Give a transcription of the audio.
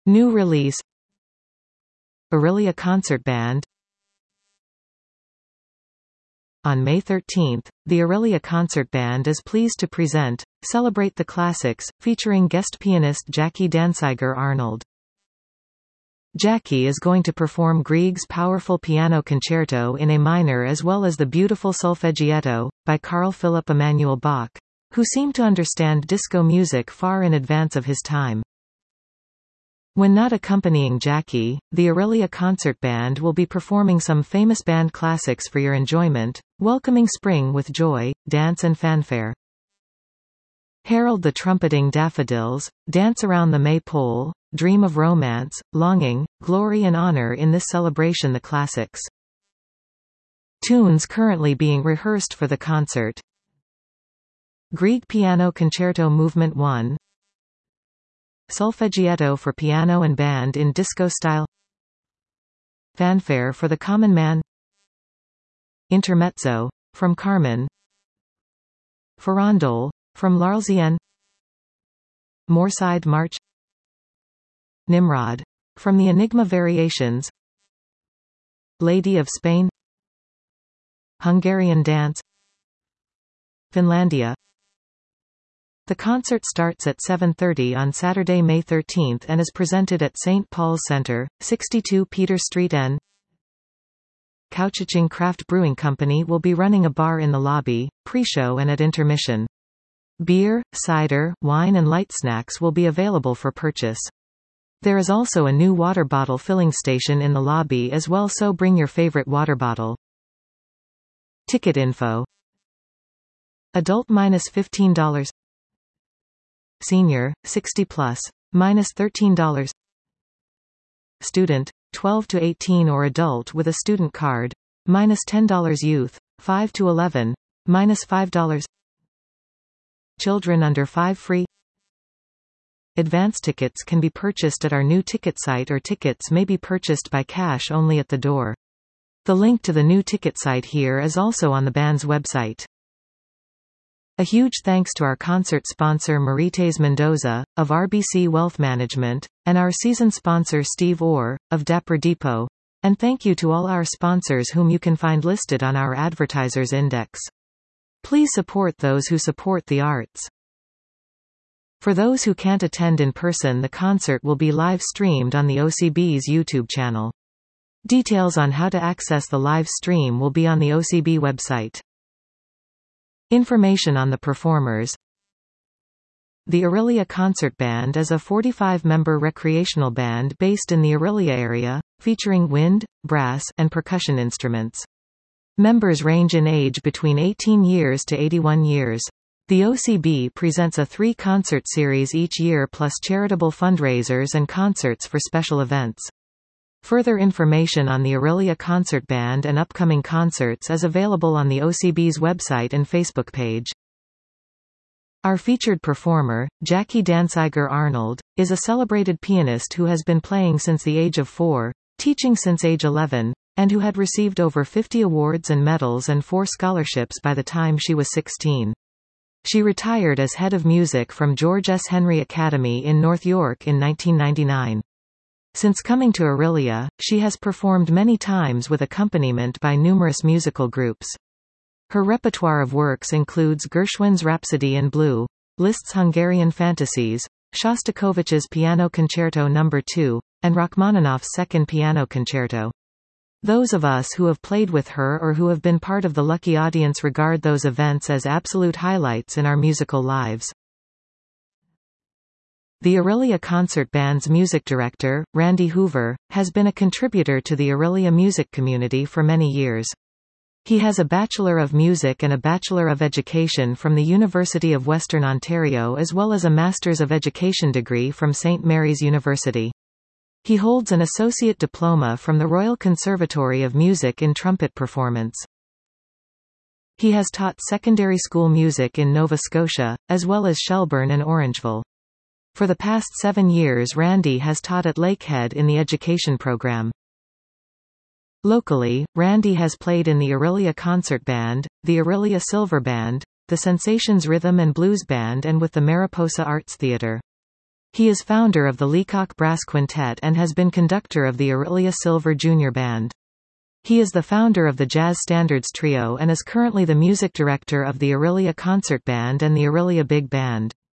New release: Aurelia Concert Band. On May 13, the Aurelia Concert Band is pleased to present Celebrate the Classics, featuring guest pianist Jackie Danziger-Arnold. Jackie is going to perform Grieg's powerful piano concerto in A minor as well as the beautiful Solfeggietto, by Carl Philipp Emanuel Bach, who seemed to understand disco music far in advance of his time. When not accompanying Jackie, the Aurelia Concert Band will be performing some famous band classics for your enjoyment, welcoming spring with joy, dance and fanfare. Herald the Trumpeting Daffodils, Dance Around the Maypole, Dream of Romance, Longing, Glory and Honor in this celebration the classics. Tunes currently being rehearsed for the concert: Grieg Piano Concerto Movement 1, Solfeggietto for piano and band in disco style, Fanfare for the Common Man, Intermezzo, from Carmen, Farandole, from L'Arlésienne, Moorside March, Nimrod, from the Enigma Variations, Lady of Spain, Hungarian Dance, Finlandia. The concert starts at 7:30 on Saturday, May 13 and is presented at St. Paul's Center, 62 Peter Street N. Couchiching Craft Brewing Company will be running a bar in the lobby, pre-show and at intermission. Beer, cider, wine and light snacks will be available for purchase. There is also a new water bottle filling station in the lobby as well, so bring your favorite water bottle. Ticket info: Adult -$15, Senior, 60 plus, -$13, Student, 12 to 18 or adult with a student card, -$10, Youth, 5 to 11, -$5, Children under 5 free. Advance tickets can be purchased at our new ticket site or tickets may be purchased by cash only at the door. The link to the new ticket site here is also on the band's website. A huge thanks to our concert sponsor Marites Mendoza, of RBC Wealth Management, and our season sponsor Steve Orr, of Dapper Depot, and thank you to all our sponsors whom you can find listed on our advertisers index. Please support those who support the arts. For those who can't attend in person, the concert will be live streamed on the OCB's YouTube channel. Details on how to access the live stream will be on the OCB website. Information on the performers: The Aurelia Concert Band is a 45-member recreational band based in the Aurelia area, featuring wind, brass, and percussion instruments. Members range in age between 18 years to 81 years. The OCB presents a 3-concert series each year plus charitable fundraisers and concerts for special events. Further information on the Aurelia Concert Band and upcoming concerts is available on the OCB's website and Facebook page. Our featured performer, Jackie Danziger-Arnold, is a celebrated pianist who has been playing since the age of 4, teaching since age 11, and who had received over 50 awards and medals and 4 scholarships by the time she was 16. She retired as head of music from George S. Henry Academy in North York in 1999. Since coming to Aurelia, she has performed many times with accompaniment by numerous musical groups. Her repertoire of works includes Gershwin's Rhapsody in Blue, Liszt's Hungarian Fantasies, Shostakovich's Piano Concerto No. 2, and Rachmaninoff's Second Piano Concerto. Those of us who have played with her or who have been part of the lucky audience regard those events as absolute highlights in our musical lives. The Aurelia Concert Band's music director, Randy Hoover, has been a contributor to the Aurelia music community for many years. He has a Bachelor of Music and a Bachelor of Education from the University of Western Ontario as well as a Masters of Education degree from St. Mary's University. He holds an Associate Diploma from the Royal Conservatory of Music in Trumpet Performance. He has taught secondary school music in Nova Scotia, as well as Shelburne and Orangeville. For the past 7 years Randy has taught at Lakehead in the education program. Locally, Randy has played in the Aurelia Concert Band, the Aurelia Silver Band, the Sensations Rhythm and Blues Band and with the Mariposa Arts Theatre. He is founder of the Leacock Brass Quintet and has been conductor of the Aurelia Silver Jr. Band. He is the founder of the Jazz Standards Trio and is currently the music director of the Aurelia Concert Band and the Aurelia Big Band.